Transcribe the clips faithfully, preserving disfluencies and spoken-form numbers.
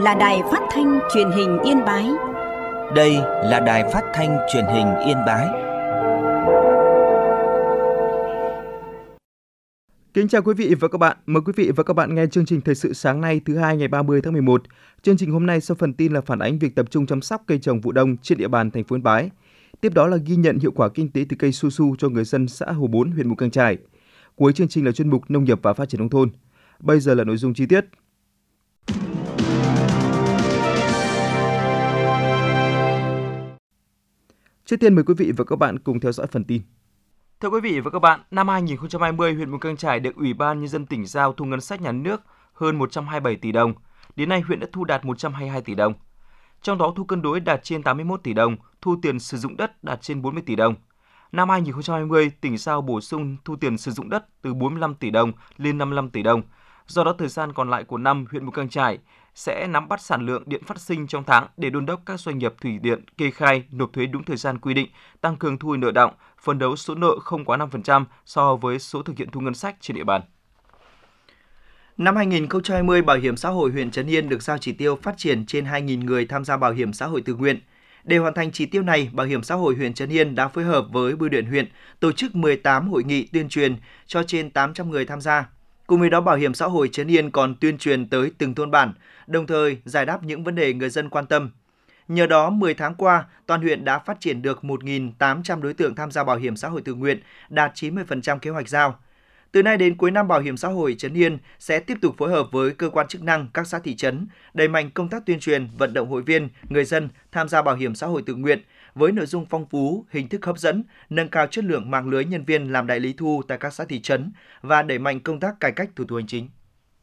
là Đài Phát thanh Truyền hình Yên Bái. Đây là Đài Phát thanh Truyền hình Yên Bái. Kính chào quý vị và các bạn. Mời quý vị và các bạn nghe chương trình Thời sự sáng nay thứ hai ngày ba mươi tháng mười một. Chương trình hôm nay sau phần tin là phản ánh việc tập trung chăm sóc cây trồng vụ đông trên địa bàn thành phố Yên Bái. Tiếp đó là ghi nhận hiệu quả kinh tế từ cây su su cho người dân xã Hồ Bốn, huyện Mù Cang Chải. Cuối chương trình là chuyên mục Nông nghiệp và Phát triển nông thôn. Bây giờ là nội dung chi tiết. Trước tiên mời quý vị và các bạn cùng theo dõi phần tin. Thưa quý vị và các bạn, năm hai nghìn không trăm hai mươi, huyện Mù Cang Chải được Ủy ban Nhân dân tỉnh giao thu ngân sách nhà nước hơn một trăm hai mươi bảy tỷ đồng. Đến nay, huyện đã thu đạt một trăm hai mươi hai tỷ đồng. Trong đó, thu cân đối đạt trên tám mươi mốt tỷ đồng, thu tiền sử dụng đất đạt trên bốn mươi tỷ đồng. Năm hai nghìn không trăm hai mươi, tỉnh giao bổ sung thu tiền sử dụng đất từ bốn mươi lăm tỷ đồng lên năm mươi lăm tỷ đồng. Do đó, thời gian còn lại của năm, huyện Mù Cang Chải sẽ nắm bắt sản lượng điện phát sinh trong tháng để đôn đốc các doanh nghiệp thủy điện kê khai nộp thuế đúng thời gian quy định, tăng cường thu hồi nợ đọng, phấn đấu số nợ không quá năm phần trăm so với số thực hiện thu ngân sách trên địa bàn. Năm hai nghìn không trăm hai mươi, Bảo hiểm xã hội huyện Trấn Yên được giao chỉ tiêu phát triển trên hai nghìn người tham gia bảo hiểm xã hội tự nguyện. Để hoàn thành chỉ tiêu này, Bảo hiểm xã hội huyện Trấn Yên đã phối hợp với Bưu điện huyện tổ chức mười tám hội nghị tuyên truyền cho trên tám trăm người tham gia. Cùng với đó, Bảo hiểm xã hội Trấn Yên còn tuyên truyền tới từng thôn bản, đồng thời giải đáp những vấn đề người dân quan tâm. Nhờ đó, mười tháng qua, toàn huyện đã phát triển được một nghìn tám trăm đối tượng tham gia bảo hiểm xã hội tự nguyện, đạt chín mươi phần trăm kế hoạch giao. Từ nay đến cuối năm, Bảo hiểm xã hội Trấn Yên sẽ tiếp tục phối hợp với cơ quan chức năng các xã thị trấn, đẩy mạnh công tác tuyên truyền, vận động hội viên, người dân tham gia bảo hiểm xã hội tự nguyện với nội dung phong phú, hình thức hấp dẫn, nâng cao chất lượng mạng lưới nhân viên làm đại lý thu tại các xã thị trấn và đẩy mạnh công tác cải cách thủ tục hành chính.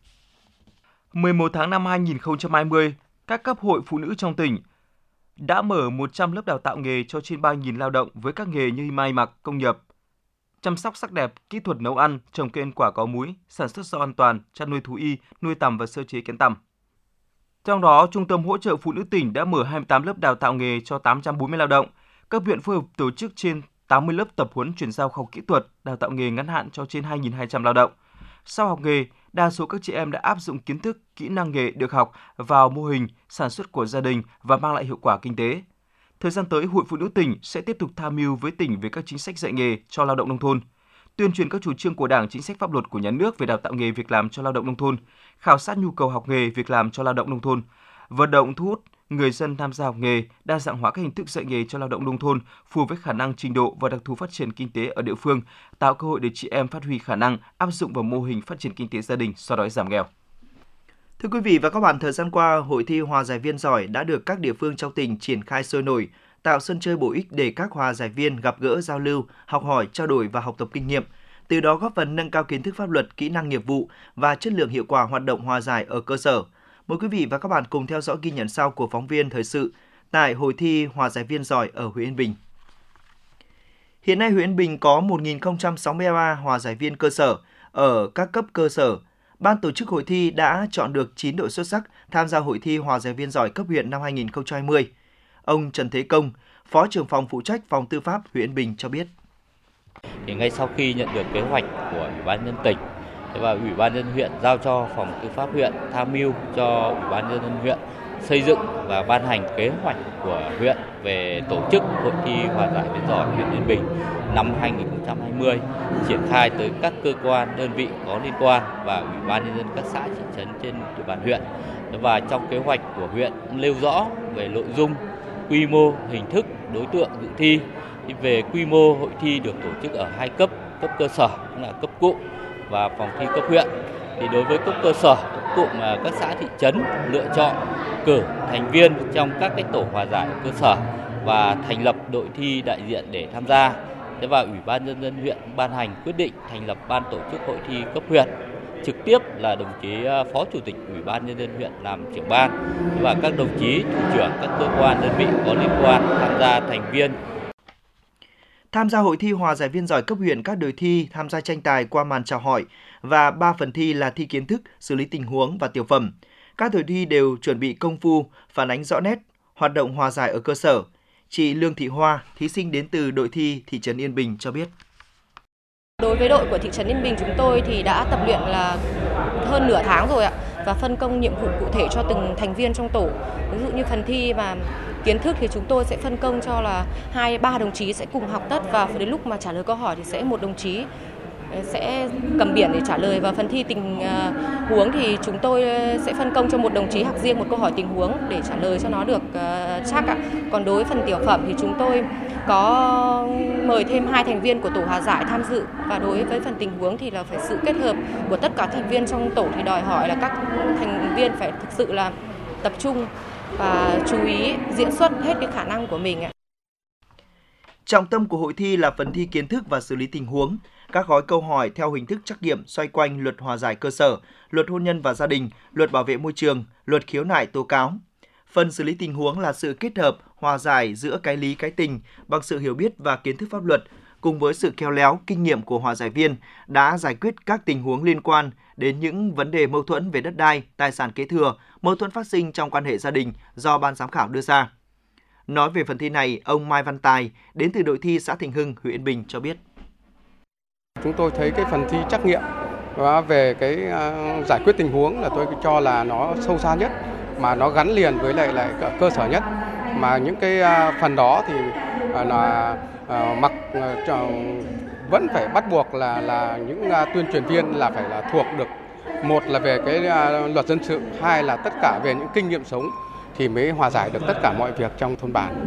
mười một tháng năm hai nghìn không trăm hai mươi, các cấp hội phụ nữ trong tỉnh đã mở một trăm lớp đào tạo nghề cho trên ba nghìn lao động với các nghề như may mặc, công nghiệp, chăm sóc sắc đẹp, kỹ thuật nấu ăn, trồng cây ăn quả có múi, sản xuất rau an toàn, chăn nuôi thú y, nuôi tầm và sơ chế kén tằm. Trong đó, Trung tâm Hỗ trợ Phụ nữ tỉnh đã mở hai mươi tám lớp đào tạo nghề cho tám trăm bốn mươi lao động. Các huyện phối hợp tổ chức trên tám mươi lớp tập huấn chuyển giao khoa học kỹ thuật, đào tạo nghề ngắn hạn cho trên hai nghìn hai trăm lao động. Sau học nghề, đa số các chị em đã áp dụng kiến thức, kỹ năng nghề được học vào mô hình sản xuất của gia đình và mang lại hiệu quả kinh tế. Thời gian tới, Hội Phụ nữ tỉnh sẽ tiếp tục tham mưu với tỉnh về các chính sách dạy nghề cho lao động nông thôn, tuyên truyền các chủ trương của Đảng, chính sách pháp luật của nhà nước về đào tạo nghề việc làm cho lao động nông thôn, khảo sát nhu cầu học nghề việc làm cho lao động nông thôn, vận động thu hút người dân tham gia học nghề, đa dạng hóa các hình thức dạy nghề cho lao động nông thôn phù hợp với khả năng, trình độ và đặc thù phát triển kinh tế ở địa phương, tạo cơ hội để chị em phát huy khả năng áp dụng vào mô hình phát triển kinh tế gia đình, xóa đói giảm nghèo. Thưa quý vị và các bạn, thời gian qua, hội thi hòa giải viên giỏi đã được các địa phương trong tỉnh triển khai sôi nổi, tạo sân chơi bổ ích để các hòa giải viên gặp gỡ, giao lưu, học hỏi, trao đổi và học tập kinh nghiệm, từ đó góp phần nâng cao kiến thức pháp luật, kỹ năng nghiệp vụ và chất lượng hiệu quả hoạt động hòa giải ở cơ sở. Mời quý vị và các bạn cùng theo dõi ghi nhận sau của phóng viên thời sự tại hội thi hòa giải viên giỏi ở huyện Yên Bình. Hiện nay, huyện Yên Bình có một nghìn không trăm sáu mươi ba hòa giải viên cơ sở ở các cấp cơ sở. Ban tổ chức hội thi đã chọn được chín đội xuất sắc tham gia hội thi hòa giải viên giỏi cấp huyện năm hai nghìn không trăm hai mươi. Ông Trần Thế Công, Phó trưởng phòng phụ trách phòng tư pháp huyện Yên Bình cho biết. Thì ngay sau khi nhận được kế hoạch của Ủy ban nhân dân tỉnh và Ủy ban nhân dân huyện giao cho phòng tư pháp huyện tham mưu cho Ủy ban nhân dân huyện xây dựng và ban hành kế hoạch của huyện về tổ chức hội thi hòa giải viên giỏi huyện Yên Bình năm hai nghìn không trăm hai mươi, triển khai tới các cơ quan đơn vị có liên quan và Ủy ban nhân dân các xã thị trấn trên địa bàn huyện. Và trong kế hoạch của huyện nêu rõ về nội dung, quy mô, hình thức, đối tượng dự thi. Thì về quy mô, hội thi được tổ chức ở hai cấp, cấp cơ sở là cấp cụm và phòng thi cấp huyện. Thì đối với cấp cơ sở, cấp cụm là các xã thị trấn lựa chọn cử thành viên trong các cái tổ hòa giải cơ sở và thành lập đội thi đại diện để tham gia. Thế và Ủy ban nhân dân huyện ban hành quyết định thành lập ban tổ chức hội thi cấp huyện. Trực tiếp là đồng chí Phó Chủ tịch Ủy ban nhân dân huyện làm trưởng ban và các đồng chí thủ trưởng các cơ quan đơn vị có liên quan tham gia thành viên. Tham gia hội thi hòa giải viên giỏi cấp huyện, các đội thi tham gia tranh tài qua màn chào hỏi và ba phần thi là thi kiến thức, xử lý tình huống và tiểu phẩm. Các đội thi đều chuẩn bị công phu, phản ánh rõ nét hoạt động hòa giải ở cơ sở. Chị Lương Thị Hoa, thí sinh đến từ đội thi thị trấn Yên Bình cho biết. Đối với đội của thị trấn Yên Bình chúng tôi thì đã tập luyện là hơn nửa tháng rồi ạ. và phân công nhiệm vụ cụ thể cho từng thành viên trong tổ. Ví dụ như phần thi và kiến thức thì chúng tôi sẽ phân công cho là hai ba đồng chí sẽ cùng học tất, và đến lúc mà trả lời câu hỏi thì sẽ một đồng chí sẽ cầm biển để trả lời. Và phần thi tình uh, huống thì chúng tôi sẽ phân công cho một đồng chí học riêng một câu hỏi tình huống để trả lời cho nó được uh, chắc ạ. Còn đối với phần tiểu phẩm thì chúng tôi có mời thêm hai thành viên của tổ hòa giải tham dự, và đối với phần tình huống thì là phải sự kết hợp của tất cả thành viên trong tổ, thì đòi hỏi là các thành viên phải thực sự là tập trung và chú ý diễn xuất hết cái khả năng của mình ạ. Trọng tâm của hội thi là phần thi kiến thức và xử lý tình huống. Các gói câu hỏi theo hình thức trắc nghiệm xoay quanh luật hòa giải cơ sở, luật hôn nhân và gia đình, luật bảo vệ môi trường, luật khiếu nại tố cáo. Phần xử lý tình huống là sự kết hợp hòa giải giữa cái lý cái tình bằng sự hiểu biết và kiến thức pháp luật, cùng với sự khéo léo, kinh nghiệm của hòa giải viên đã giải quyết các tình huống liên quan đến những vấn đề mâu thuẫn về đất đai, tài sản kế thừa, mâu thuẫn phát sinh trong quan hệ gia đình do ban giám khảo đưa ra. Nói về phần thi này, ông Mai Văn Tài đến từ đội thi xã Thịnh Hưng, huyện Yên Bình cho biết. Chúng tôi thấy cái phần thi trắc nghiệm về cái giải quyết tình huống là tôi cho là nó sâu xa nhất, mà nó gắn liền với lại lại cơ sở nhất. Mà những cái phần đó thì là mặc vẫn phải bắt buộc là là những tuyên truyền viên là phải là thuộc được, một là về cái luật dân sự, hai là tất cả về những kinh nghiệm sống thì mới hòa giải được tất cả mọi việc trong thôn bản.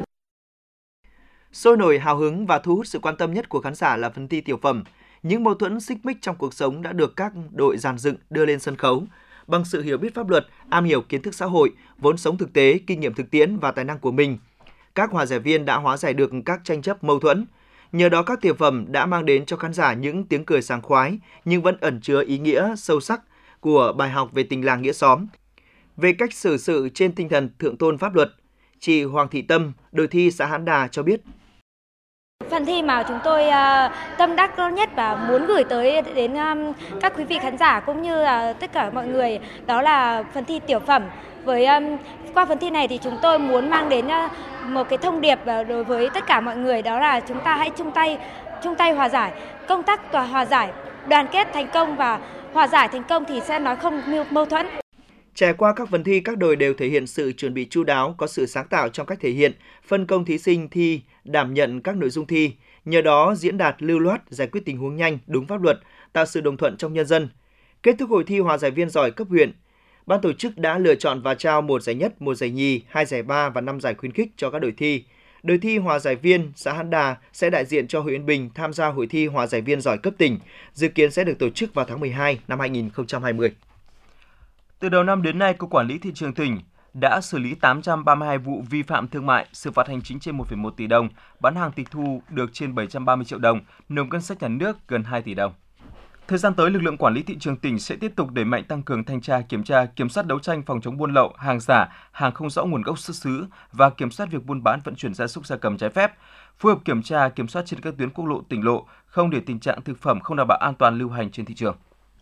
Sôi nổi, hào hứng và thu hút sự quan tâm nhất của khán giả là phần thi tiểu phẩm. Những mâu thuẫn xích mích trong cuộc sống đã được các đội dàn dựng đưa lên sân khấu. Bằng sự hiểu biết pháp luật, am hiểu kiến thức xã hội, vốn sống thực tế, kinh nghiệm thực tiễn và tài năng của mình, các hòa giải viên đã hóa giải được các tranh chấp mâu thuẫn. Nhờ đó các tiểu phẩm đã mang đến cho khán giả những tiếng cười sảng khoái nhưng vẫn ẩn chứa ý nghĩa sâu sắc của bài học về tình làng nghĩa xóm, về cách xử sự trên tinh thần thượng tôn pháp luật. Chị Hoàng Thị Tâm, đội thi xã Hán Đà cho biết. Phần thi mà chúng tôi uh, tâm đắc nhất và muốn gửi tới đến um, các quý vị khán giả cũng như uh, tất cả mọi người, đó là phần thi tiểu phẩm. Với um, qua phần thi này thì chúng tôi muốn mang đến uh, một cái thông điệp uh, đối với tất cả mọi người, đó là chúng ta hãy chung tay chung tay hòa giải, công tác tòa hòa giải, đoàn kết thành công, và hòa giải thành công thì sẽ nói không mâu thuẫn. Trải qua các phần thi, các đội đều thể hiện sự chuẩn bị chu đáo, có sự sáng tạo trong cách thể hiện, phân công thí sinh thi đảm nhận các nội dung thi. Nhờ đó diễn đạt lưu loát, giải quyết tình huống nhanh, đúng pháp luật, tạo sự đồng thuận trong nhân dân. Kết thúc hội thi hòa giải viên giỏi cấp huyện, ban tổ chức đã lựa chọn và trao một giải nhất, một giải nhì, hai giải ba và năm giải khuyến khích cho các đội thi. Đội thi hòa giải viên xã Hán Đà sẽ đại diện cho huyện Yên Bình tham gia hội thi hòa giải viên giỏi cấp tỉnh, dự kiến sẽ được tổ chức vào tháng mười hai năm hai nghìn không trăm hai mươi. Từ đầu năm đến nay, Cục Quản lý Thị trường tỉnh đã xử lý tám trăm ba mươi hai vụ vi phạm thương mại, xử phạt hành chính trên một phẩy một tỷ đồng, bán hàng tịch thu được trên bảy trăm ba mươi triệu đồng, nộp ngân sách nhà nước gần hai tỷ đồng. Thời gian tới, lực lượng quản lý thị trường tỉnh sẽ tiếp tục đẩy mạnh tăng cường thanh tra, kiểm tra, kiểm soát đấu tranh phòng chống buôn lậu, hàng giả, hàng không rõ nguồn gốc xuất xứ và kiểm soát việc buôn bán vận chuyển gia súc gia cầm trái phép, phối hợp kiểm tra, kiểm soát trên các tuyến quốc lộ, tỉnh lộ, không để tình trạng thực phẩm không đảm bảo an toàn lưu hành trên thị trường.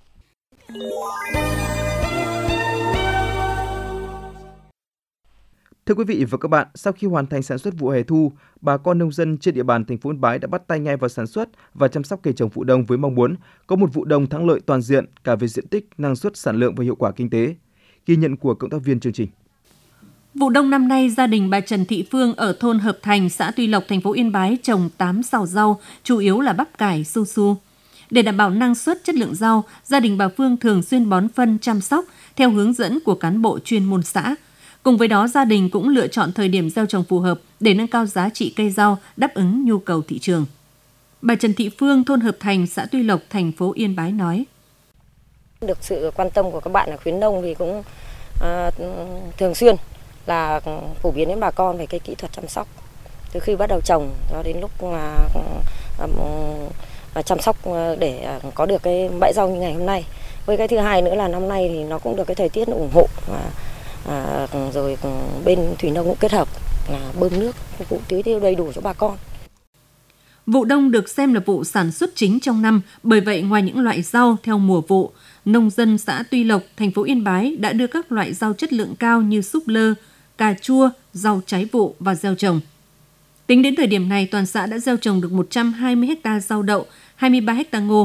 Thưa quý vị và các bạn, sau khi hoàn thành sản xuất vụ hè thu, bà con nông dân trên địa bàn thành phố Yên Bái đã bắt tay ngay vào sản xuất và chăm sóc cây trồng vụ đông với mong muốn có một vụ đông thắng lợi toàn diện cả về diện tích, năng suất, sản lượng và hiệu quả kinh tế. Ghi nhận của cộng tác viên chương trình. Vụ đông năm nay, gia đình bà Trần Thị Phương ở thôn Hợp Thành, xã Tuy Lộc, thành phố Yên Bái trồng tám sào rau, chủ yếu là bắp cải, su su. Để đảm bảo năng suất, chất lượng rau, gia đình bà Phương thường xuyên bón phân chăm sóc theo hướng dẫn của cán bộ chuyên môn xã. Cùng với đó, gia đình cũng lựa chọn thời điểm gieo trồng phù hợp để nâng cao giá trị cây rau, đáp ứng nhu cầu thị trường. Bà Trần Thị Phương, thôn Hợp Thành, xã Tuy Lộc, thành phố Yên Bái nói. Được sự quan tâm của các bạn ở khuyến nông thì cũng à, thường xuyên là phổ biến đến bà con về cái kỹ thuật chăm sóc. Từ khi bắt đầu trồng cho đến lúc mà à, à, chăm sóc để có được cái bãi rau như ngày hôm nay. Với cái thứ hai nữa là năm nay thì nó cũng được cái thời tiết ủng hộ. Và À, rồi bên thủy nông cũng kết hợp là bơm nước phục vụ tưới tiêu đầy đủ cho bà con. Vụ đông được xem là vụ sản xuất chính trong năm, bởi vậy ngoài những loại rau theo mùa vụ, nông dân xã Tuy Lộc, thành phố Yên Bái đã đưa các loại rau chất lượng cao như súp lơ, cà chua, rau trái vụ vào gieo trồng. Tính đến thời điểm này, toàn xã đã gieo trồng được một trăm hai mươi héc ta rau đậu, hai mươi ba héc ta ngô.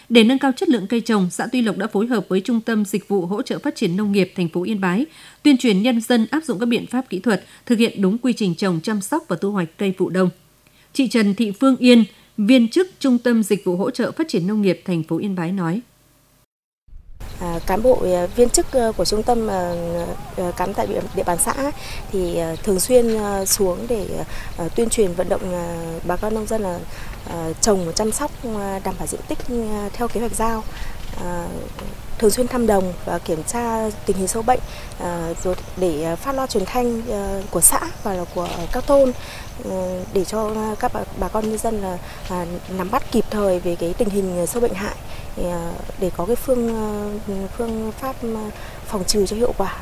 Để nâng cao chất lượng cây trồng, xã Tuy Lộc đã phối hợp với Trung tâm Dịch vụ Hỗ trợ Phát triển Nông nghiệp thành phố Yên Bái, tuyên truyền nhân dân áp dụng các biện pháp kỹ thuật, thực hiện đúng quy trình trồng, chăm sóc và thu hoạch cây vụ đông. Chị Trần Thị Phương Yên, viên chức Trung tâm Dịch vụ Hỗ trợ Phát triển Nông nghiệp thành phố Yên Bái nói. À, cán bộ viên chức của trung tâm cán tại địa bàn xã thì thường xuyên xuống để tuyên truyền vận động bà con nông dân là trồng và chăm sóc đảm bảo diện tích theo kế hoạch giao, thường xuyên thăm đồng và kiểm tra tình hình sâu bệnh rồi để phát loa truyền thanh của xã và là của các thôn để cho các bà, bà con nhân dân là nắm bắt kịp thời về cái tình hình sâu bệnh hại để có cái phương phương pháp phòng trừ cho hiệu quả.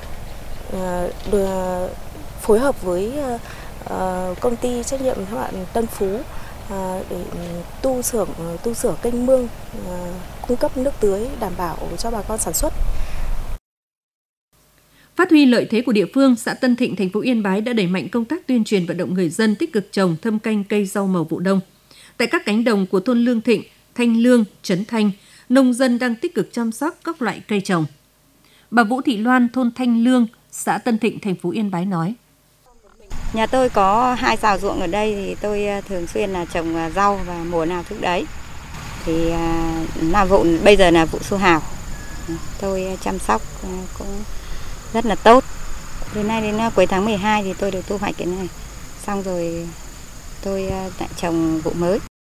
Được phối hợp với công ty trách nhiệm hữu hạn Tân Phú để tu sửa tu sửa kênh mương, cung cấp nước tưới đảm bảo cho bà con sản xuất. Phát huy lợi thế của địa phương, xã Tân Thịnh, thành phố Yên Bái đã đẩy mạnh công tác tuyên truyền vận động người dân tích cực trồng thâm canh cây rau màu vụ đông. Tại các cánh đồng của thôn Lương Thịnh, Thanh Lương, Trấn Thanh, nông dân đang tích cực chăm sóc các loại cây trồng. Bà Vũ Thị Loan, thôn Thanh Lương, xã Tân Thịnh, thành phố Yên Bái nói. Nhà tôi có hai sào ruộng ở đây thì tôi thường xuyên là trồng rau và mùa nào thức đấy. Thì là vụ bây giờ là vụ su hào. Tôi chăm sóc cũng rất là tốt. Đến nay đến cuối tháng mười hai thì tôi được thu hoạch cái này. Xong rồi tôi lại trồng vụ mới.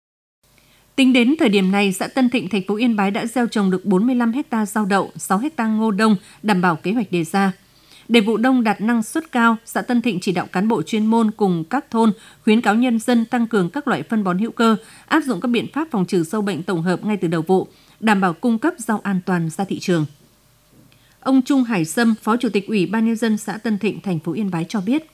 Tính đến thời điểm này, xã Tân Thịnh, thành phố Yên Bái đã gieo trồng được bốn mươi lăm héc ta rau đậu, sáu héc ta ngô đông, đảm bảo kế hoạch đề ra. Để vụ đông đạt năng suất cao, xã Tân Thịnh chỉ đạo cán bộ chuyên môn cùng các thôn khuyến cáo nhân dân tăng cường các loại phân bón hữu cơ, áp dụng các biện pháp phòng trừ sâu bệnh tổng hợp ngay từ đầu vụ, đảm bảo cung cấp rau an toàn ra thị trường. Ông Trung Hải Sâm, Phó Chủ tịch Ủy ban Nhân dân xã Tân Thịnh, thành phố Yên Bái cho biết.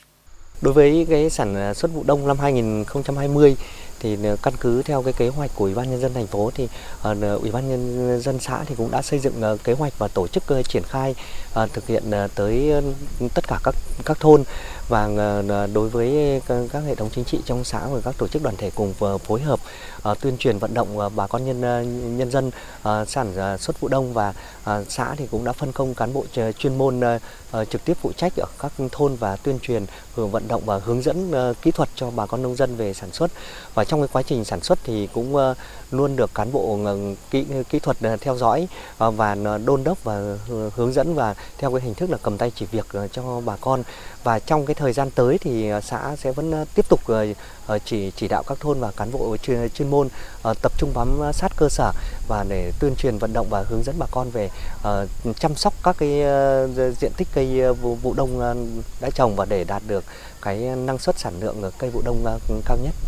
Đối với cái sản xuất vụ đông năm hai nghìn không trăm hai mươi thì căn cứ theo cái kế hoạch của Ủy ban Nhân dân thành phố thì uh, Ủy ban Nhân dân xã thì cũng đã xây dựng uh, kế hoạch và tổ chức uh, triển khai uh, thực hiện uh, tới uh, tất cả các các thôn và uh, đối với uh, các hệ thống chính trị trong xã và các tổ chức đoàn thể cùng uh, phối hợp uh, tuyên truyền vận động uh, bà con nhân uh, nhân dân uh, sản uh, xuất vụ đông và uh, xã thì cũng đã phân công cán bộ chuyên môn uh, uh, trực tiếp phụ trách ở các thôn và tuyên truyền uh, vận động và hướng dẫn uh, kỹ thuật cho bà con nông dân về sản xuất. Và trong cái quá trình sản xuất thì cũng uh, luôn được cán bộ uh, kỹ, kỹ thuật uh, theo dõi uh, và đôn đốc và uh, hướng dẫn và theo cái hình thức là cầm tay chỉ việc uh, cho bà con. Và trong cái thời gian tới thì uh, xã sẽ vẫn uh, tiếp tục uh, uh, chỉ chỉ đạo các thôn và cán bộ chuyên, chuyên môn uh, tập trung bám sát cơ sở và để tuyên truyền vận động và hướng dẫn bà con về uh, chăm sóc các cái uh, diện tích cây uh, vụ, vụ đông uh, đã trồng và để đạt được cái năng suất sản lượng cây vụ đông uh, cao nhất.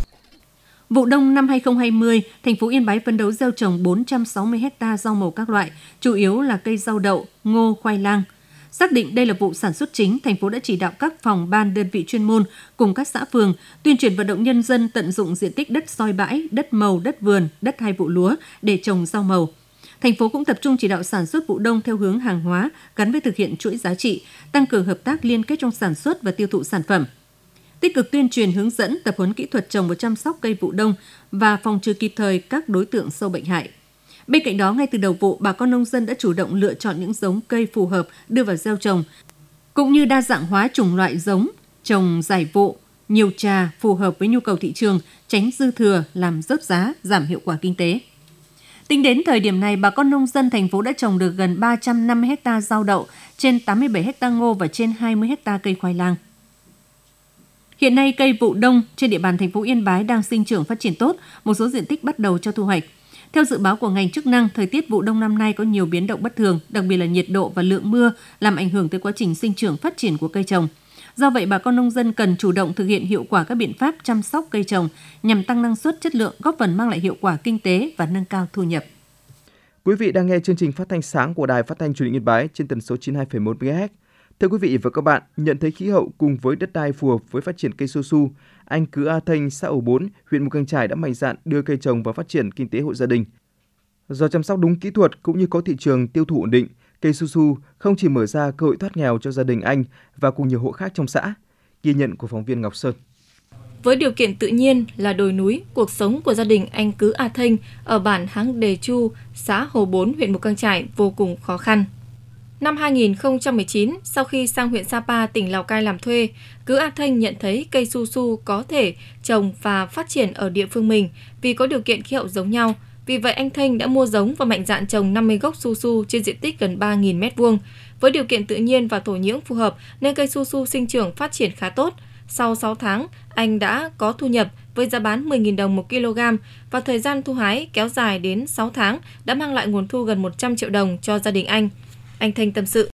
Vụ đông năm hai nghìn không trăm hai mươi, thành phố Yên Bái phấn đấu gieo trồng bốn trăm sáu mươi héc ta rau màu các loại, chủ yếu là cây rau đậu, ngô, khoai lang. Xác định đây là vụ sản xuất chính, thành phố đã chỉ đạo các phòng ban đơn vị chuyên môn cùng các xã phường tuyên truyền vận động nhân dân tận dụng diện tích đất soi bãi, đất màu, đất vườn, đất hai vụ lúa để trồng rau màu. Thành phố cũng tập trung chỉ đạo sản xuất vụ đông theo hướng hàng hóa gắn với thực hiện chuỗi giá trị, tăng cường hợp tác liên kết trong sản xuất và tiêu thụ sản phẩm. Tích cực tuyên truyền hướng dẫn, tập huấn kỹ thuật trồng và chăm sóc cây vụ đông và phòng trừ kịp thời các đối tượng sâu bệnh hại. Bên cạnh đó, ngay từ đầu vụ, bà con nông dân đã chủ động lựa chọn những giống cây phù hợp đưa vào gieo trồng, cũng như đa dạng hóa chủng loại giống, trồng giải vụ, nhiều trà phù hợp với nhu cầu thị trường, tránh dư thừa làm rớt giá, giảm hiệu quả kinh tế. Tính đến thời điểm này, bà con nông dân thành phố đã trồng được gần ba trăm năm mươi héc ta rau đậu, trên tám mươi bảy héc ta ngô và trên hai mươi héc ta cây khoai lang. Hiện nay, cây vụ đông trên địa bàn thành phố Yên Bái đang sinh trưởng phát triển tốt, một số diện tích bắt đầu cho thu hoạch. Theo dự báo của ngành chức năng, thời tiết vụ đông năm nay có nhiều biến động bất thường, đặc biệt là nhiệt độ và lượng mưa làm ảnh hưởng tới quá trình sinh trưởng phát triển của cây trồng. Do vậy, bà con nông dân cần chủ động thực hiện hiệu quả các biện pháp chăm sóc cây trồng nhằm tăng năng suất, chất lượng, góp phần mang lại hiệu quả kinh tế và nâng cao thu nhập. Quý vị đang nghe chương trình phát thanh sáng của Đài Phát thanh Truyền hình Yên Bái trên tần số chín mươi hai phẩy một mê ga héc. Thưa quý vị và các bạn, nhận thấy khí hậu cùng với đất đai phù hợp với phát triển cây su su, anh Cứ A Thanh, xã Ổ Bốn, huyện Mù Cang Chải đã mạnh dạn đưa cây trồng vào phát triển kinh tế hộ gia đình. Do chăm sóc đúng kỹ thuật cũng như có thị trường tiêu thụ ổn định, cây su su không chỉ mở ra cơ hội thoát nghèo cho gia đình anh và cùng nhiều hộ khác trong xã. Ghi nhận của phóng viên Ngọc Sơn. Với điều kiện tự nhiên là đồi núi, cuộc sống của gia đình anh Cứ A Thênh ở bản Háng Đề Chu, xã Hồ Bốn, huyện Mù Cang Chải vô cùng khó khăn. Năm hai nghìn không trăm mười chín, sau khi sang huyện Sapa, tỉnh Lào Cai làm thuê, Cứ A Thênh nhận thấy cây su su có thể trồng và phát triển ở địa phương mình vì có điều kiện khí hậu giống nhau. Vì vậy, anh Thênh đã mua giống và mạnh dạn trồng năm mươi gốc su su trên diện tích gần ba nghìn mét vuông. Với điều kiện tự nhiên và thổ nhưỡng phù hợp nên cây su su sinh trưởng phát triển khá tốt. Sau sáu tháng, anh đã có thu nhập với giá bán mười nghìn đồng một kg và thời gian thu hái kéo dài đến sáu tháng đã mang lại nguồn thu gần một trăm triệu đồng cho gia đình anh. Anh Thanh tâm sự.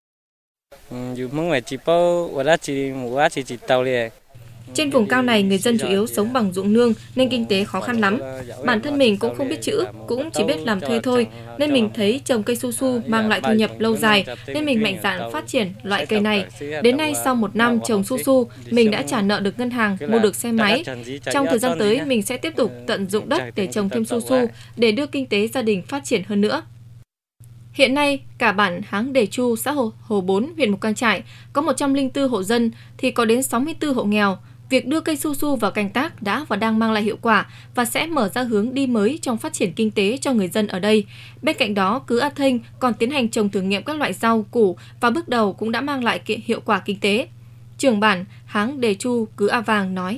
Trên vùng cao này, người dân chủ yếu sống bằng ruộng nương nên kinh tế khó khăn lắm. Bản thân mình cũng không biết chữ, cũng chỉ biết làm thuê thôi, nên mình thấy trồng cây su su mang lại thu nhập lâu dài, nên mình mạnh dạn phát triển loại cây này. Đến nay, sau một năm trồng su su, mình đã trả nợ được ngân hàng, mua được xe máy. Trong thời gian tới, mình sẽ tiếp tục tận dụng đất để trồng thêm su su, để đưa kinh tế gia đình phát triển hơn nữa. Hiện nay, cả bản Háng Đề Chu, xã Hồ, Hồ Bốn, huyện Mù Cang Chải có một trăm lẻ bốn hộ dân thì có đến sáu mươi tư hộ nghèo. Việc đưa cây su su vào canh tác đã và đang mang lại hiệu quả và sẽ mở ra hướng đi mới trong phát triển kinh tế cho người dân ở đây. Bên cạnh đó, Cứ A Thênh còn tiến hành trồng thử nghiệm các loại rau, củ và bước đầu cũng đã mang lại hiệu quả kinh tế. Trưởng bản Háng Đề Chu Cứ A Vàng nói.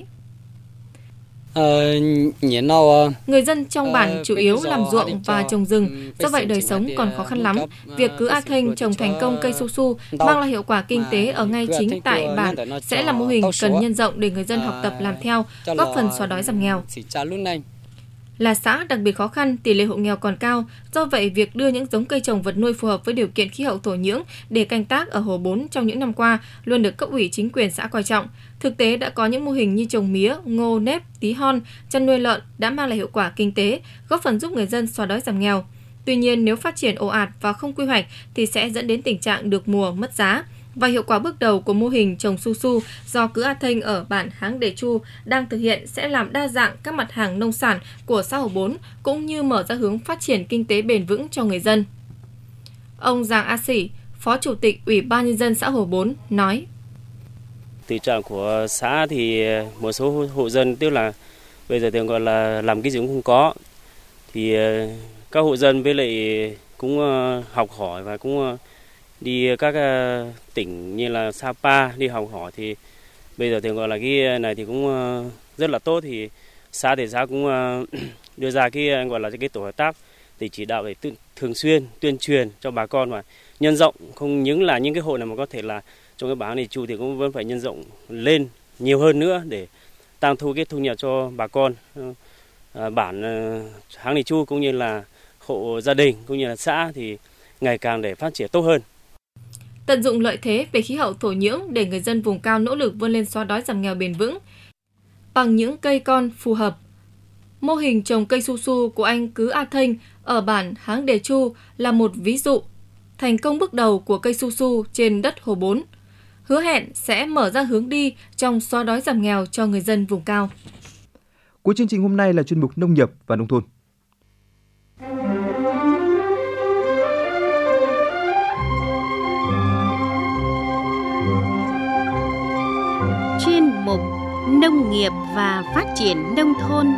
Người dân trong bản chủ yếu làm ruộng và trồng rừng, do vậy đời sống còn khó khăn lắm. Việc Cứ A Thênh trồng thành công cây su su mang lại hiệu quả kinh tế ở ngay chính tại bản sẽ là mô hình cần nhân rộng để người dân học tập làm theo, góp phần xóa đói giảm nghèo. Là xã đặc biệt khó khăn, tỷ lệ hộ nghèo còn cao, do vậy việc đưa những giống cây trồng vật nuôi phù hợp với điều kiện khí hậu thổ nhưỡng để canh tác ở Hồ Bốn trong những năm qua luôn được cấp ủy chính quyền xã coi trọng. Thực tế đã có những mô hình như trồng mía, ngô, nếp, tí hon, chăn nuôi lợn đã mang lại hiệu quả kinh tế, góp phần giúp người dân xóa đói giảm nghèo. Tuy nhiên, nếu phát triển ồ ạt và không quy hoạch thì sẽ dẫn đến tình trạng được mùa mất giá. Và hiệu quả bước đầu của mô hình trồng su su do Cứ A Thênh ở bản Háng Đề Chu đang thực hiện sẽ làm đa dạng các mặt hàng nông sản của xã Hồ Bốn cũng như mở ra hướng phát triển kinh tế bền vững cho người dân. Ông Giàng A Sỉ, Phó Chủ tịch Ủy ban Nhân dân xã Hồ Bốn nói. Tình trạng của xã thì một số hộ dân tức là bây giờ thường gọi là làm cái gì cũng không có. Thì các hộ dân với lại cũng học hỏi và cũng đi các tỉnh như là Sapa đi học hỏi thì bây giờ thì gọi là cái này thì cũng rất là tốt. Thì xã thì xã cũng đưa ra cái gọi là cái tổ hợp tác để chỉ đạo để thường xuyên tuyên truyền cho bà con và nhân rộng, không những là những cái hộ này mà có thể là trong cái bản này Chu thì cũng vẫn phải nhân rộng lên nhiều hơn nữa để tăng thu cái thu nhập cho bà con bản Háng Đề Chu cũng như là hộ gia đình cũng như là xã thì ngày càng để phát triển tốt hơn. Tận dụng lợi thế về khí hậu thổ nhưỡng để người dân vùng cao nỗ lực vươn lên xóa đói giảm nghèo bền vững bằng những cây con phù hợp. Mô hình trồng cây su su của anh Cứ A Thênh ở bản Háng Đề Chu là một ví dụ thành công bước đầu của cây su su trên đất Hồ Bốn, hứa hẹn sẽ mở ra hướng đi trong xóa đói giảm nghèo cho người dân vùng cao. Cuối chương trình hôm nay là chuyên mục Nông nghiệp và Nông thôn. Chuyên mục Nông nghiệp và Phát triển Nông thôn.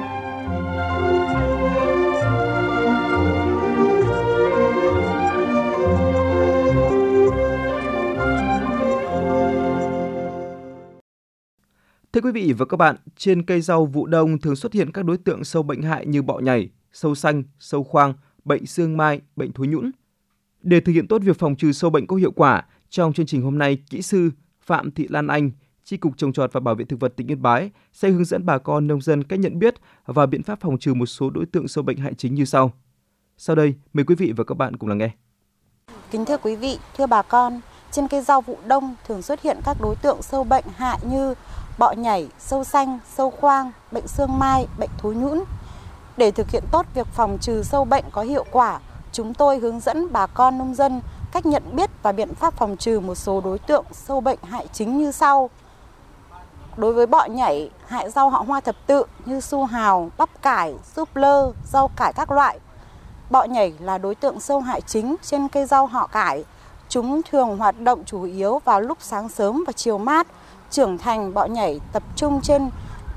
Thưa quý vị và các bạn, trên cây rau vụ đông thường xuất hiện các đối tượng sâu bệnh hại như bọ nhảy, sâu xanh, sâu khoang, bệnh xương mai, bệnh thối nhũn. Để thực hiện tốt việc phòng trừ sâu bệnh có hiệu quả, trong chương trình hôm nay, kỹ sư Phạm Thị Lan Anh, Chi cục Trồng trọt và Bảo vệ thực vật tỉnh Yên Bái sẽ hướng dẫn bà con nông dân cách nhận biết và biện pháp phòng trừ một số đối tượng sâu bệnh hại chính như sau. Sau đây, mời quý vị và các bạn cùng lắng nghe. Kính thưa quý vị, thưa bà con, trên cây rau vụ đông thường xuất hiện các đối tượng sâu bệnh hại như bọ nhảy, sâu xanh, sâu khoang, bệnh xương mai, bệnh thối nhũn. Để thực hiện tốt việc phòng trừ sâu bệnh có hiệu quả, chúng tôi hướng dẫn bà con nông dân cách nhận biết và biện pháp phòng trừ một số đối tượng sâu bệnh hại chính như sau. Đối với bọ nhảy, hại rau họ hoa thập tự như su hào, bắp cải, súp lơ, rau cải các loại. Bọ nhảy là đối tượng sâu hại chính trên cây rau họ cải. Chúng thường hoạt động chủ yếu vào lúc sáng sớm và chiều mát. Trưởng thành bọ nhảy tập trung trên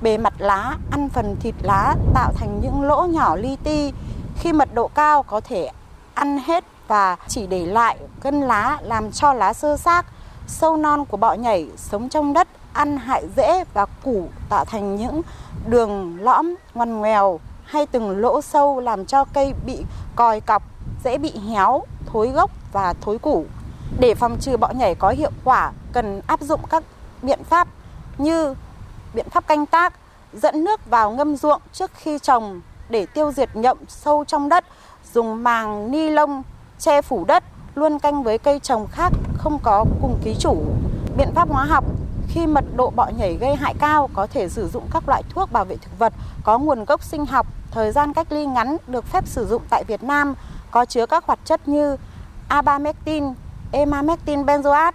Bề mặt lá ăn phần thịt lá tạo thành những lỗ nhỏ li ti. Khi mật độ cao có thể ăn hết và chỉ để lại gân lá làm cho lá xơ xác. Sâu non của bọ nhảy sống trong đất, ăn hại rễ và củ tạo thành những đường lõm ngoằn ngoèo hay từng lỗ sâu làm cho cây bị còi cọc, dễ bị héo, thối gốc và thối củ. Để phòng trừ bọ nhảy có hiệu quả, cần áp dụng các biện pháp như biện pháp canh tác, dẫn nước vào ngâm ruộng trước khi trồng để tiêu diệt nhộng sâu trong đất, dùng màng ni lông che phủ đất, luôn canh với cây trồng khác không có cùng ký chủ. Biện pháp hóa học, khi mật độ bọ nhảy gây hại cao, có thể sử dụng các loại thuốc bảo vệ thực vật có nguồn gốc sinh học, thời gian cách ly ngắn, được phép sử dụng tại Việt Nam, có chứa các hoạt chất như abamectin, emamectin benzoate,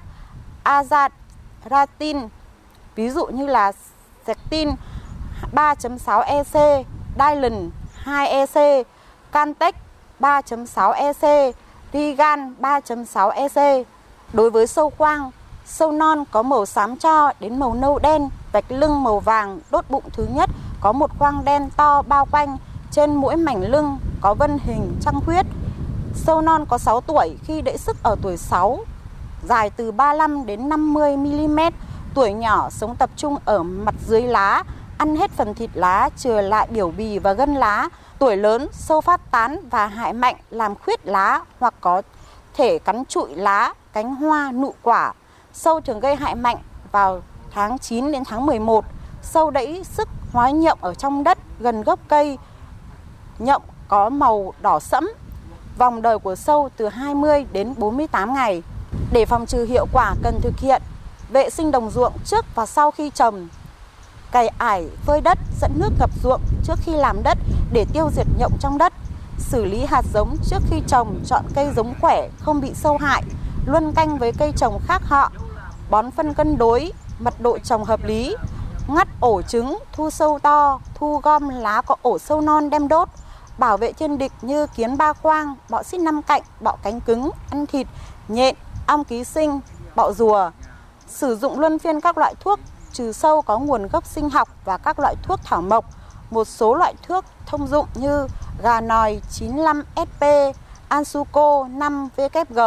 azathioprine, ví dụ như là Sectin ba chấm sáu E C, Dylan hai E C, Cantex ba chấm sáu E C, Rigan ba chấm sáu E C. Đối với sâu khoang, sâu non có màu xám tro đến màu nâu đen, vạch lưng màu vàng, đốt bụng thứ nhất có một khoang đen to bao quanh, trên mỗi mảnh lưng có vân hình trăng khuyết. Sâu non có sáu tuổi khi đẫy sức ở tuổi sáu, dài từ ba mươi lăm đến năm mươi mi li mét, tuổi nhỏ sống tập trung ở mặt dưới lá, ăn hết phần thịt lá, chừa lại biểu bì và gân lá. Tuổi lớn, sâu phát tán và hại mạnh, làm khuyết lá hoặc có thể cắn trụi lá, cánh hoa, nụ quả. Sâu thường gây hại mạnh vào tháng chín đến tháng mười một. Sâu đẫy sức hóa nhộng ở trong đất gần gốc cây. Nhộng có màu đỏ sẫm. Vòng đời của sâu từ hai mươi đến bốn mươi tám ngày. Để phòng trừ hiệu quả, cần thực hiện vệ sinh đồng ruộng trước và sau khi trồng, cày ải, phơi đất, dẫn nước ngập ruộng trước khi làm đất để tiêu diệt nhộng trong đất, xử lý hạt giống trước khi trồng, chọn cây giống khỏe, không bị sâu hại, luân canh với cây trồng khác họ, bón phân cân đối, mật độ trồng hợp lý, ngắt ổ trứng, thu sâu to, thu gom lá có ổ sâu non đem đốt, bảo vệ thiên địch như kiến ba khoang, bọ xít năm cạnh, bọ cánh cứng, ăn thịt, nhện, ong ký sinh, bọ rùa. Sử dụng luân phiên các loại thuốc trừ sâu có nguồn gốc sinh học và các loại thuốc thảo mộc, một số loại thuốc thông dụng như gà nòi chín mươi lăm S P, Ansuco năm W G,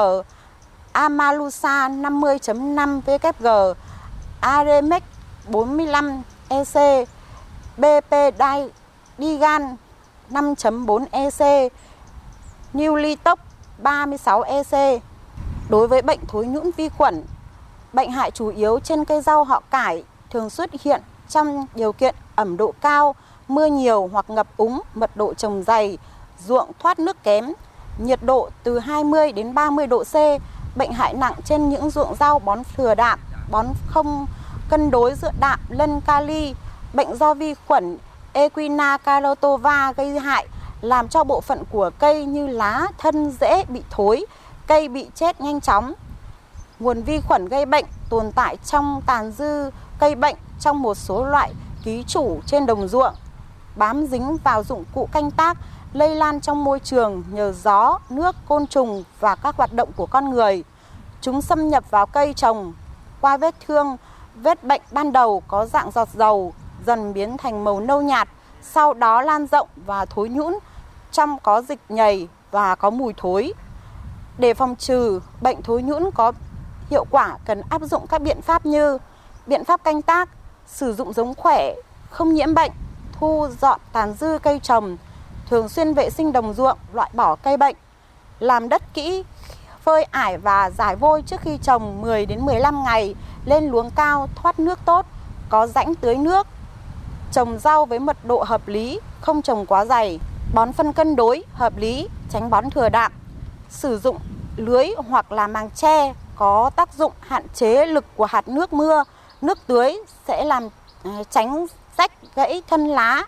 Amalusa năm mươi chấm năm W G, Aremex bốn mươi lăm E C, B P Digan năm chấm bốn E C, Newlitox ba mươi sáu E C. Đối với bệnh thối nhũn vi khuẩn, bệnh hại chủ yếu trên cây rau họ cải, thường xuất hiện trong điều kiện ẩm độ cao, mưa nhiều hoặc ngập úng, mật độ trồng dày, ruộng thoát nước kém, nhiệt độ từ hai mươi đến ba mươi độ C. Bệnh hại nặng trên những ruộng rau bón thừa đạm, bón không cân đối giữa đạm lân kali. Bệnh do vi khuẩn Equina carotova gây hại, làm cho bộ phận của cây như lá, thân, rễ bị thối, cây bị chết nhanh chóng. Nguồn vi khuẩn gây bệnh tồn tại trong tàn dư cây bệnh trong một số loại ký chủ trên đồng ruộng, bám dính vào dụng cụ canh tác, lây lan trong môi trường nhờ gió, nước, côn trùng và các hoạt động của con người. Chúng xâm nhập vào cây trồng qua vết thương, vết bệnh ban đầu có dạng giọt dầu, dần biến thành màu nâu nhạt, sau đó lan rộng và thối nhũn, trong có dịch nhầy và có mùi thối. Để phòng trừ bệnh thối nhũn có hiệu quả, cần áp dụng các biện pháp như biện pháp canh tác, sử dụng giống khỏe, không nhiễm bệnh, thu dọn tàn dư cây trồng, thường xuyên vệ sinh đồng ruộng, loại bỏ cây bệnh, làm đất kỹ, phơi ải và rải vôi trước khi trồng mười đến mười lăm ngày, lên luống cao, thoát nước tốt, có rãnh tưới nước, trồng rau với mật độ hợp lý, không trồng quá dày, bón phân cân đối, hợp lý, tránh bón thừa đạm, sử dụng lưới hoặc là màng che có tác dụng hạn chế lực của hạt nước mưa, nước tưới sẽ làm tránh rách gãy thân lá,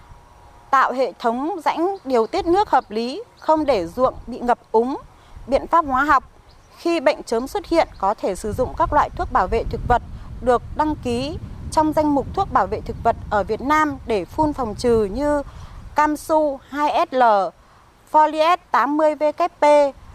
tạo hệ thống rãnh điều tiết nước hợp lý, không để ruộng bị ngập úng. Biện pháp hóa học, khi bệnh chớm xuất hiện có thể sử dụng các loại thuốc bảo vệ thực vật được đăng ký trong danh mục thuốc bảo vệ thực vật ở Việt Nam để phun phòng trừ như Camsu hai S L, Folies tám mươi W P,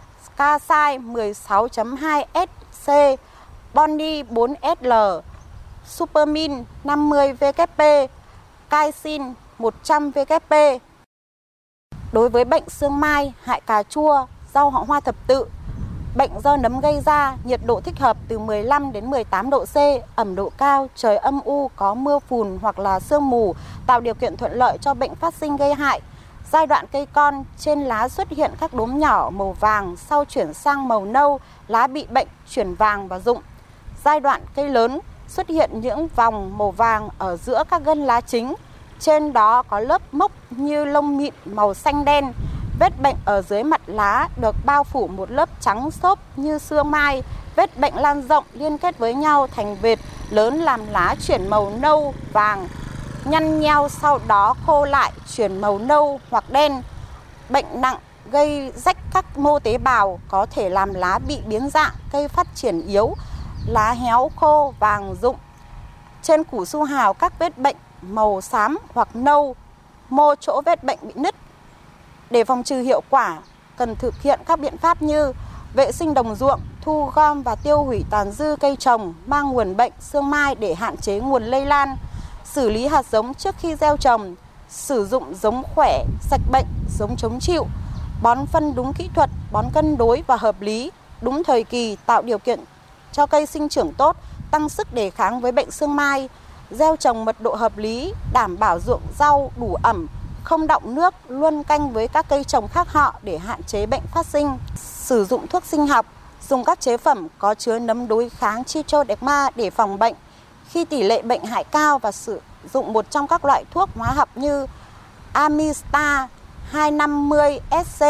Casai mười sáu chấm hai S C, Bondi bốn S L, Supermin năm mươi W P, caesin một trăm vê kép pê. Đối với bệnh xương mai, hại cà chua, rau họ hoa thập tự, bệnh do nấm gây ra, nhiệt độ thích hợp từ mười lăm đến mười tám độ C, ẩm độ cao, trời âm u, có mưa phùn hoặc là sương mù, tạo điều kiện thuận lợi cho bệnh phát sinh gây hại. Giai đoạn cây con, trên lá xuất hiện các đốm nhỏ màu vàng, sau chuyển sang màu nâu, lá bị bệnh, chuyển vàng và rụng. Giai đoạn cây lớn, xuất hiện những vòng màu vàng ở giữa các gân lá chính, trên đó có lớp mốc như lông mịn màu xanh đen. Vết bệnh ở dưới mặt lá được bao phủ một lớp trắng xốp như xương mai. Vết bệnh lan rộng liên kết với nhau thành vệt lớn làm lá chuyển màu nâu, vàng, nhăn nheo, sau đó khô lại chuyển màu nâu hoặc đen. Bệnh nặng gây rách các mô tế bào, có thể làm lá bị biến dạng, cây phát triển yếu, lá héo khô, vàng rụng. Trên củ su hào các vết bệnh màu xám hoặc nâu, mô chỗ vết bệnh bị nứt. Để phòng trừ hiệu quả, cần thực hiện các biện pháp như vệ sinh đồng ruộng, thu gom và tiêu hủy tàn dư cây trồng mang nguồn bệnh xương mai để hạn chế nguồn lây lan, xử lý hạt giống trước khi gieo trồng, sử dụng giống khỏe, sạch bệnh, giống chống chịu, bón phân đúng kỹ thuật, bón cân đối và hợp lý, đúng thời kỳ, tạo điều kiện cho cây sinh trưởng tốt, tăng sức đề kháng với bệnh xương mai, gieo trồng mật độ hợp lý, đảm bảo ruộng rau đủ ẩm, không đọng nước, luân canh với các cây trồng khác họ để hạn chế bệnh phát sinh, sử dụng thuốc sinh học, dùng các chế phẩm có chứa nấm đối kháng Trichoderma để phòng bệnh. Khi tỷ lệ bệnh hại cao và sử dụng một trong các loại thuốc hóa học như Amistar hai trăm năm mươi S C,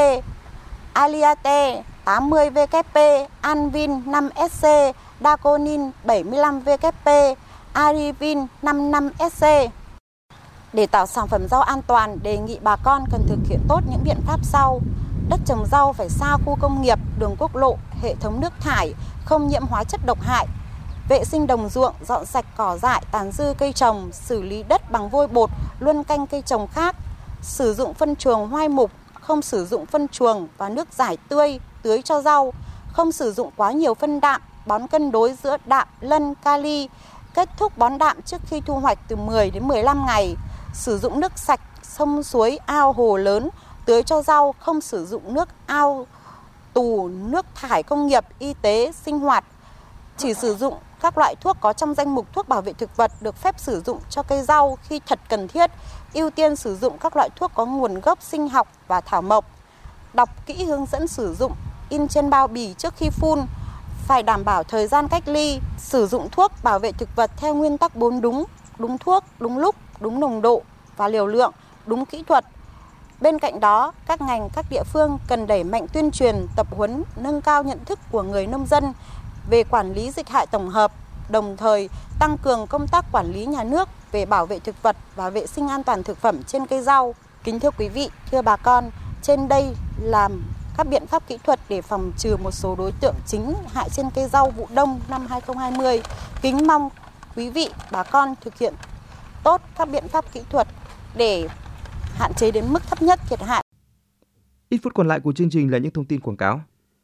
Aliate tám mươi vê kép pê, Anvin năm S C, Daconin bảy mươi lăm vê kép pê, Arivin năm mươi lăm S C. Để tạo sản phẩm rau an toàn, đề nghị bà con cần thực hiện tốt những biện pháp sau. Đất trồng rau phải xa khu công nghiệp, đường quốc lộ, hệ thống nước thải, không nhiễm hóa chất độc hại. Vệ sinh đồng ruộng, dọn sạch cỏ dại, tàn dư cây trồng, xử lý đất bằng vôi bột, luân canh cây trồng khác. Sử dụng phân chuồng hoai mục, không sử dụng phân chuồng và nước rải tươi, tưới cho rau. Không sử dụng quá nhiều phân đạm, bón cân đối giữa đạm, lân, kali. Kết thúc bón đạm trước khi thu hoạch từ mười đến mười lăm ngày. Sử dụng nước sạch, sông suối, ao hồ lớn, tưới cho rau, không sử dụng nước ao, tù, nước thải công nghiệp, y tế, sinh hoạt. Chỉ sử dụng các loại thuốc có trong danh mục thuốc bảo vệ thực vật được phép sử dụng cho cây rau khi thật cần thiết. Ưu tiên sử dụng các loại thuốc có nguồn gốc sinh học và thảo mộc. Đọc kỹ hướng dẫn sử dụng, in trên bao bì trước khi phun. Phải đảm bảo thời gian cách ly. Sử dụng thuốc bảo vệ thực vật theo nguyên tắc bốn đúng, đúng thuốc, đúng lúc, đúng nồng độ và liều lượng, đúng kỹ thuật. Bên cạnh đó, các ngành, các địa phương cần đẩy mạnh tuyên truyền, tập huấn, nâng cao nhận thức của người nông dân về quản lý dịch hại tổng hợp, đồng thời tăng cường công tác quản lý nhà nước về bảo vệ thực vật và vệ sinh an toàn thực phẩm trên cây rau. Kính thưa quý vị, thưa bà con, trên đây là các biện pháp kỹ thuật để phòng trừ một số đối tượng chính hại trên cây rau vụ đông năm hai không hai không. Kính mong quý vị, bà con thực hiện tốt các biện pháp kỹ thuật để hạn chế đến mức thấp nhất thiệt hại. Ít phút còn lại của chương trình là những thông tin quảng cáo.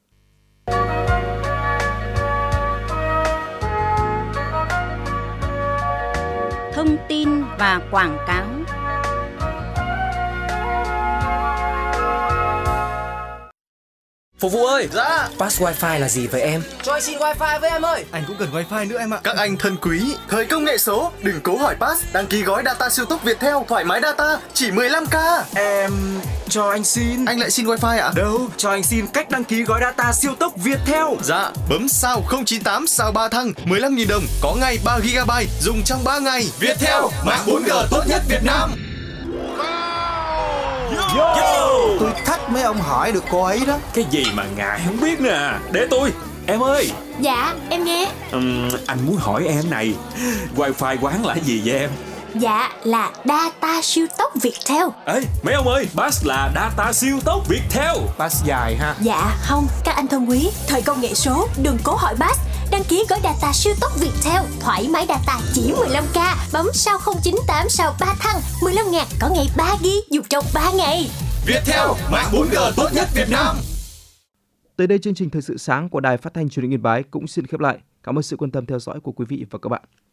Thông tin và quảng cáo. Phục vụ ơi! Dạ! Pass Wi-Fi là gì vậy em? Cho anh xin Wi-Fi với em ơi! Anh cũng cần Wi-Fi nữa em ạ. Các anh thân quý, thời công nghệ số, đừng cố hỏi Pass. Đăng ký gói data siêu tốc Viettel, thoải mái data, chỉ mười lăm k. Em... cho anh xin... Anh lại xin Wi-Fi ạ? Đâu, cho anh xin cách đăng ký gói data siêu tốc Viettel. Dạ, bấm sao không chín tám sao ba thăng, mười lăm nghìn đồng, có ngay ba gi ga bai, dùng trong ba ngày. Viettel, mạng bốn G tốt nhất Việt Nam. Yo! Yo! Tôi thách mấy ông hỏi được cô ấy đó. Cái gì mà ngại không biết nè. Để tôi. Em ơi. Dạ em nghe. uhm, Anh muốn hỏi em này, Wi-Fi quán là gì vậy em? Dạ là data siêu tốc Viettel. Ê mấy ông ơi, Pass là data siêu tốc Viettel. Pass dài ha. Dạ không, các anh thân quý, thời công nghệ số, đừng cố hỏi Pass. Đăng ký gói data siêu tốc Viettel, thoải mái data chỉ mười lăm k. Bấm sao không chín tám sao ba thăng, mười lăm ngàn có ngày ba gi ga bai dùng trong ba ngày. Viettel, mạng bốn G tốt nhất Việt Nam. Tới đây chương trình Thời sự sáng của Đài Phát thanh Truyền hình Yên Bái cũng xin khép lại. Cảm ơn sự quan tâm theo dõi của quý vị và các bạn.